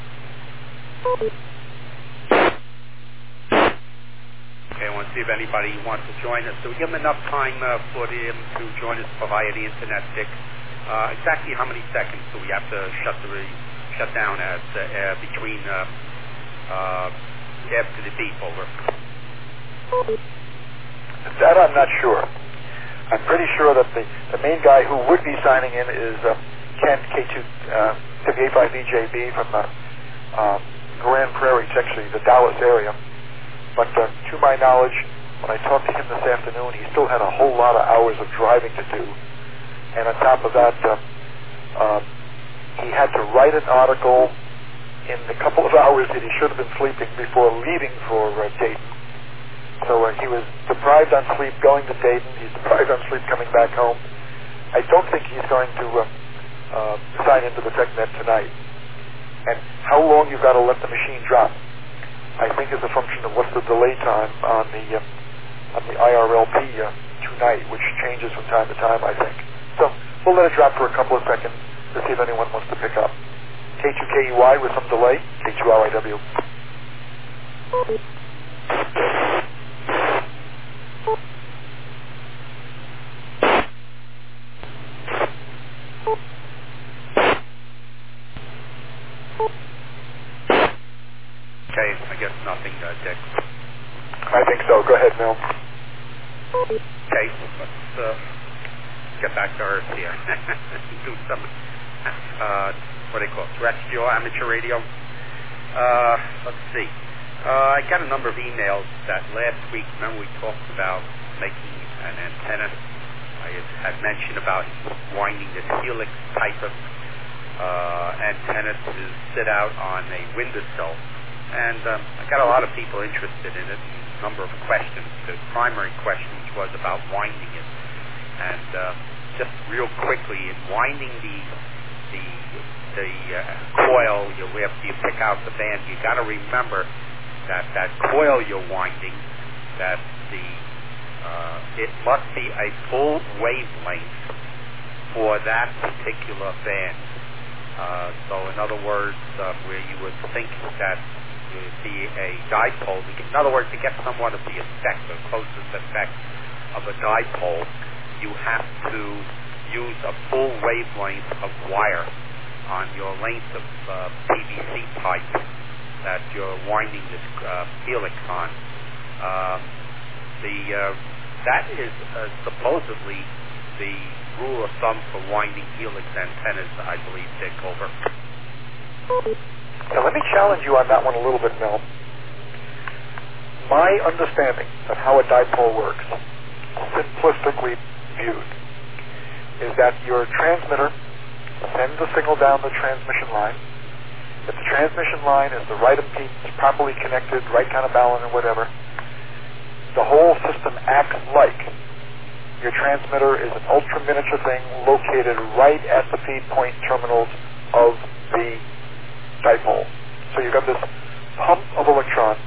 Okay, I want to see if anybody wants to join us. So we give them enough time for them to join us via the internet, Dick. Exactly how many seconds do we have to shut down at between after the beep? Over. That I'm not sure. I'm pretty sure that the main guy who would be signing in is Ken K285EJB from Grand Prairie. It's actually the Dallas area. But to my knowledge, when I talked to him this afternoon, he still had a whole lot of hours of driving to do. And on top of that, he had to write an article in the couple of hours that he should have been sleeping before leaving for Dayton. So he was deprived on sleep going to Dayton. He's deprived on sleep coming back home. I don't think he's going to sign into the TechNet tonight. And how long you've got to let the machine drop, I think, is a function of what's the delay time on the IRLP tonight, which changes from time to time, I think. So we'll let it drop for a couple of seconds to see if anyone wants to pick up. K2KEY with some delay, K2RIW. Okay, I guess nothing, Dick. I think so. Go ahead, Mel. Okay, let's get back to Earth here. Do some, what do they call it, terrestrial amateur radio. Let's see. I got a number of emails that last week, remember we talked about making an antenna. I had mentioned about winding this helix type of antenna to sit out on a windowsill. And I got a lot of people interested in it, a number of questions. The primary question was about winding it. And just real quickly, in winding the coil, after you pick out the band, you got to remember that coil you're winding, that it must be a full wavelength for that particular band. So in other words, where you would think that would be a dipole, in other words, to get somewhat of the effect, the closest effect of a dipole, you have to use a full wavelength of wire on your length of PVC pipe that you're winding this helix on. That is supposedly the rule of thumb for winding helix antennas, I believe, Dick. Over. Now, let me challenge you on that one a little bit, Mel. My understanding of how a dipole works, simplistically viewed, is that your transmitter sends a signal down the transmission line. If the transmission line is the right impedance, properly connected, right kind of balance or whatever, the whole system acts like your transmitter is an ultra-miniature thing located right at the feed point terminals of the dipole. So you've got this pump of electrons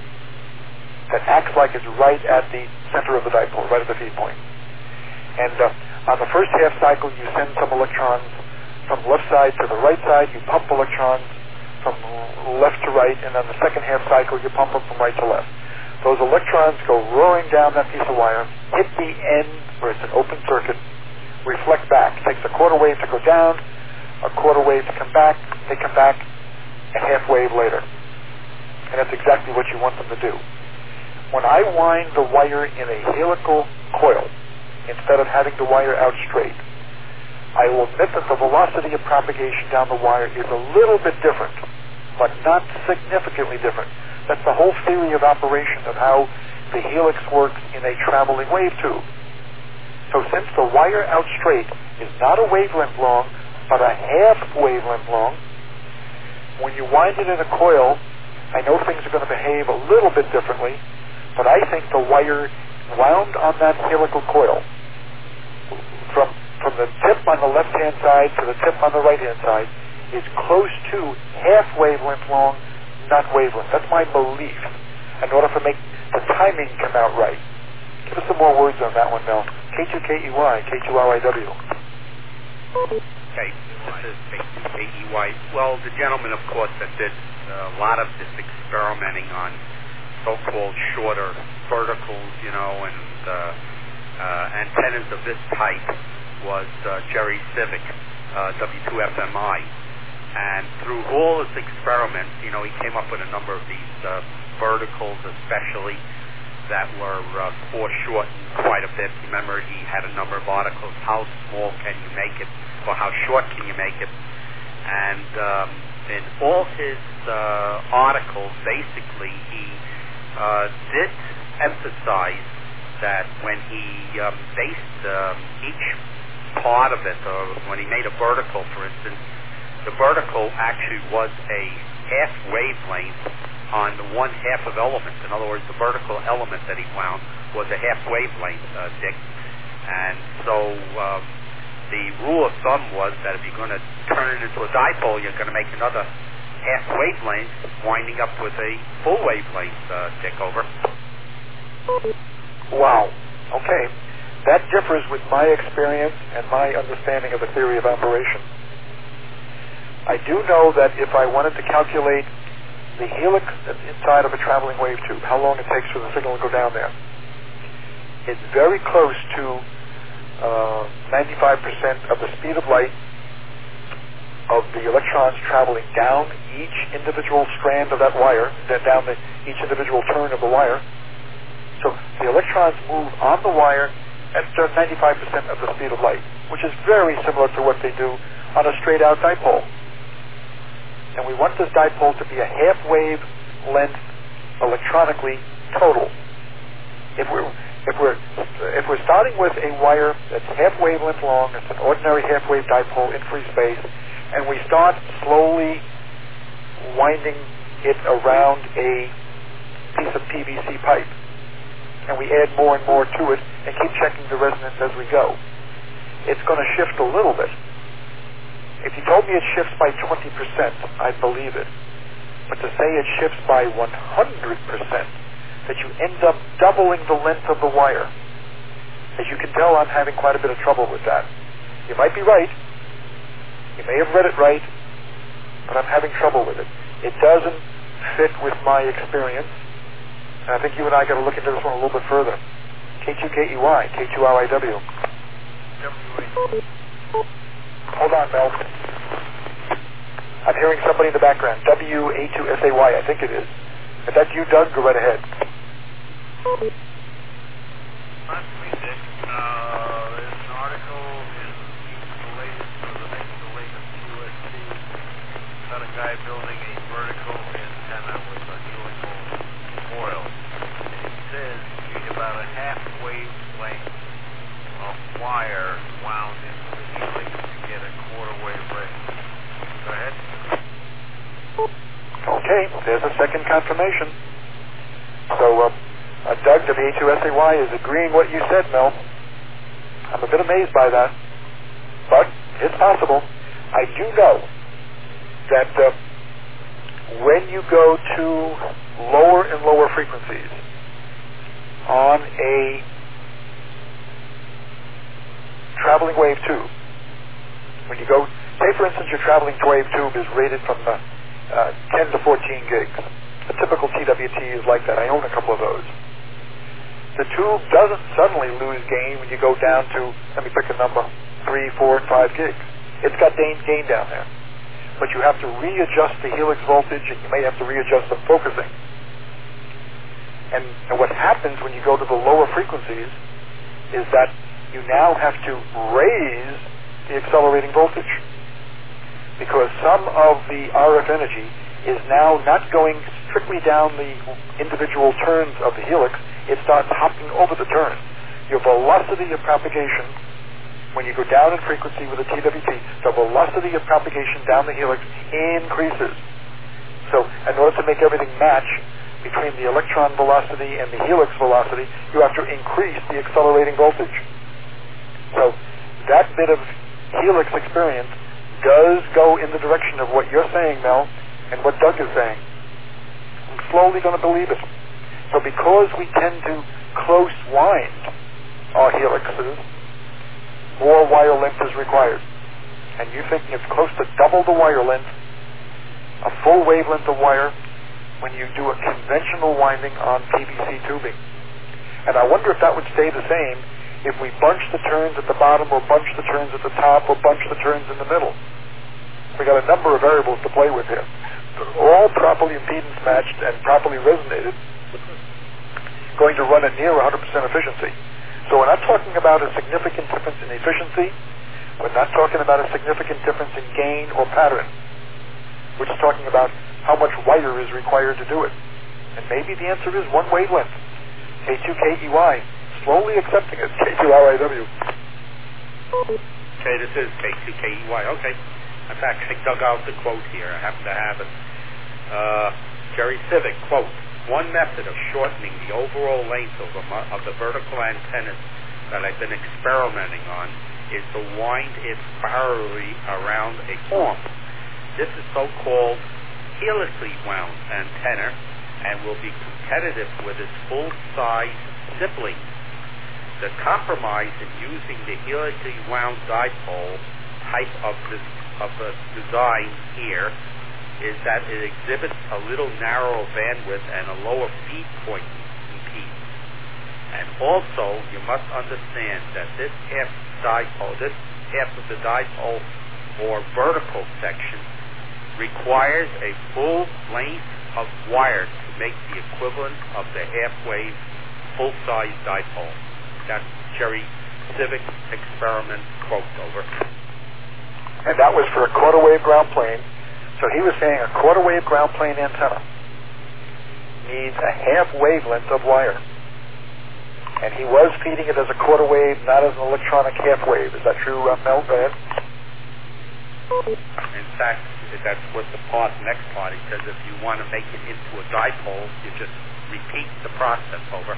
that acts like it's right at the center of the dipole, right at the feed point. And on the first half cycle, you send some electrons from left side to the right side. You pump electrons from left to right, and on the second half cycle, you pump them from right to left. Those electrons go roaring down that piece of wire, hit the end where it's an open circuit, reflect back. It takes a quarter wave to go down, a quarter wave to come back. They come back a half wave later. And that's exactly what you want them to do. When I wind the wire in a helical coil, instead of having the wire out straight, I will admit that the velocity of propagation down the wire is a little bit different, but not significantly different. That's the whole theory of operation of how the helix works in a traveling wave tube. So since the wire out straight is not a wavelength long, but a half wavelength long, when you wind it in a coil, I know things are going to behave a little bit differently, but I think the wire wound on that helical coil from the tip on the left-hand side to the tip on the right-hand side is close to half wavelength long, not wavelength. That's my belief in order to make the timing come out right. Give us some more words on that one, Mel. K2KEY, K2LIW. Okay, this is K2KEY. Well, the gentleman, of course, that did a lot of this experimenting on so-called shorter verticals, you know, and antennas of this type was Jerry Civic, W2FMI. And through all his experiments, you know, he came up with a number of these verticals, especially that were foreshortened quite a bit. Remember, he had a number of articles, how small can you make it, or how short can you make it? And in all his articles, basically, he did emphasize that when he based each part of it, or when he made a vertical, for instance, the vertical actually was a half wavelength on the one half of element. In other words, the vertical element that he wound was a half wavelength, Dick. And so the rule of thumb was that if you're going to turn it into a dipole, you're going to make another half wavelength, winding up with a full wavelength, Dick, over. Wow. Okay. That differs with my experience and my understanding of the theory of operation. I do know that if I wanted to calculate the helix inside of a traveling wave tube, how long it takes for the signal to go down there, it's very close to 95% of the speed of light of the electrons traveling down each individual strand of that wire, down each individual turn of the wire. So the electrons move on the wire at 95% of the speed of light, which is very similar to what they do on a straight-out dipole. And we want this dipole to be a half wave length electronically total. If we're starting with a wire that's half wavelength long, it's an ordinary half wave dipole in free space, and we start slowly winding it around a piece of PVC pipe, and we add more and more to it and keep checking the resonance as we go, it's going to shift a little bit. If you told me it shifts by 20%, I'd believe it. But to say it shifts by 100%, that you end up doubling the length of the wire, as you can tell, I'm having quite a bit of trouble with that. You might be right. You may have read it right, but I'm having trouble with it. It doesn't fit with my experience, and I think you and I got to look into this one a little bit further. K2KEY, K2LIW. Hold on, Mel. I'm hearing somebody in the background. WA2SAY, I think it is. If that's you, Doug, go right ahead. That's me, Dick. There's an article in the latest, the latest QST about a guy building a vertical antenna with a helical coil. And it says you need about a half wavelength of wire wound into the helix to get a quarter wave rate. Go ahead. Okay, there's a second confirmation. So, Doug, WA2SAY, is agreeing what you said, Mel. I'm a bit amazed by that, but it's possible. I do know that when you go to lower and lower frequencies on a traveling wave tube, when you go, say for instance your traveling wave tube is rated from 10 to 14 gigs. A typical TWT is like that. I own a couple of those. The tube doesn't suddenly lose gain when you go down to, let me pick a number, 3, 4, and 5 gigs. It's got gain down there. But you have to readjust the helix voltage, and you may have to readjust the focusing. And what happens when you go to the lower frequencies is that you now have to raise the accelerating voltage, because some of the RF energy is now not going strictly down the individual turns of the helix. It starts hopping over the turns. Your velocity of propagation, when you go down in frequency with a TWT, the velocity of propagation down the helix increases. So in order to make everything match between the electron velocity and the helix velocity, you have to increase the accelerating voltage. So that bit of helix experience does go in the direction of what you're saying, Mel, and what Doug is saying. I'm slowly going to believe it. So because we tend to close wind our helixes, more wire length is required. And you're thinking it's close to double the wire length, a full wavelength of wire, when you do a conventional winding on PVC tubing. And I wonder if that would stay the same if we bunch the turns at the bottom, or bunch the turns at the top, or bunch the turns in the middle. We got a number of variables to play with here. All properly impedance matched and properly resonated, going to run at near 100% efficiency. So we're not talking about a significant difference in efficiency. We're not talking about a significant difference in gain or pattern. We're just talking about how much wire is required to do it. And maybe the answer is one wavelength. K2KEY. Slowly accepting it. K2RIW. Okay, this is K2KEY. Okay. In fact, I dug out the quote here. I happen to have it. Jerry Civic, quote, "One method of shortening the overall length of the vertical antennas that I've been experimenting on is to wind it spirally around a form. This is so-called helically wound antenna and will be competitive with its full-size sibling. The compromise in using the helically wound dipole type of the design here is that it exhibits a little narrower bandwidth and a lower feed point impedance. And also, you must understand that this half of the dipole or vertical section requires a full length of wire to make the equivalent of the half-wave full-size dipole." That's Jerry Civic experiment quote, over. And that was for a quarter wave ground plane. So he was saying a quarter wave ground plane antenna needs a half wavelength of wire. And he was feeding it as a quarter wave, not as an electronic half wave. Is that true, Mel? Go ahead. In fact, that's what the next part, he says if you want to make it into a dipole, you just repeat the process, over.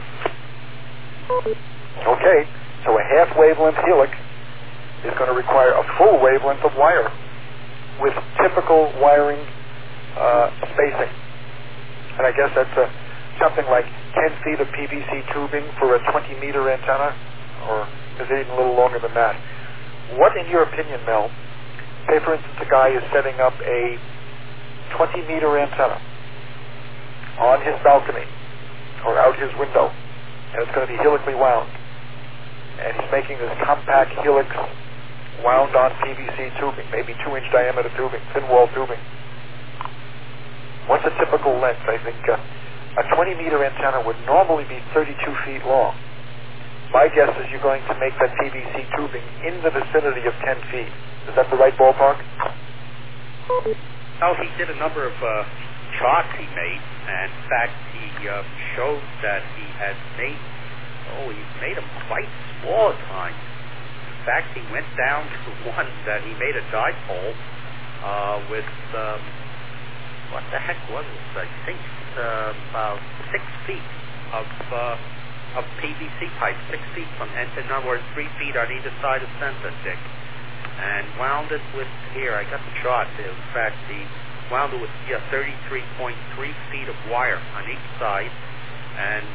Okay, so a half wavelength helix is going to require a full wavelength of wire with typical wiring spacing. And I guess that's something like 10 feet of PVC tubing for a 20-meter antenna, or is it even a little longer than that? What, in your opinion, Mel, say for instance a guy is setting up a 20-meter antenna on his balcony or out his window, and it's going to be helically wound, and he's making this compact helix wound on PVC tubing, maybe 2-inch diameter tubing, thin wall tubing. What's a typical length? I think a 20-meter antenna would normally be 32 feet long. My guess is you're going to make that PVC tubing in the vicinity of 10 feet. Is that the right ballpark? Oh, he did a number of charts he made, and in fact, he showed that he made them quite small at times. In fact, he went down to one that he made a dipole with, what the heck was it? I think about 6 feet of of PVC pipe, 6 feet from end to number, 3 feet on either side of center, Dick. And wound it with, here, I got the chart there. In fact, wound it with 33.3 feet of wire on each side, and